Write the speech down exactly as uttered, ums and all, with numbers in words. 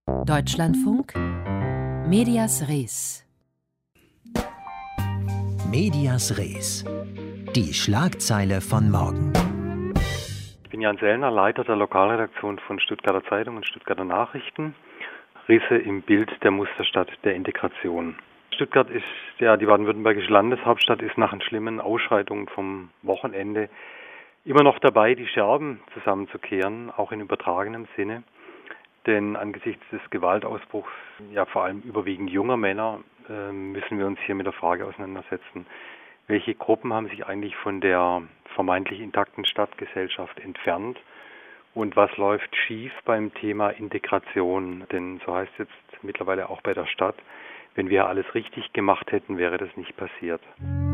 Deutschlandfunk Medias Res. Medias Res. Die Schlagzeile von morgen. Ich bin Jan Sellner, Leiter der Lokalredaktion von Stuttgarter Zeitung und Stuttgarter Nachrichten. Risse im Bild der Musterstadt der Integration. Stuttgart ist, ja, die baden-württembergische Landeshauptstadt ist nach den schlimmen Ausschreitungen vom Wochenende immer noch dabei, die Scherben zusammenzukehren, auch in übertragenem Sinne. Denn angesichts des Gewaltausbruchs, ja vor allem überwiegend junger Männer, äh, müssen wir uns hier mit der Frage auseinandersetzen, welche Gruppen haben sich eigentlich von der vermeintlich intakten Stadtgesellschaft entfernt und was läuft schief beim Thema Integration? Denn so heißt es jetzt mittlerweile auch bei der Stadt, wenn wir alles richtig gemacht hätten, wäre das nicht passiert.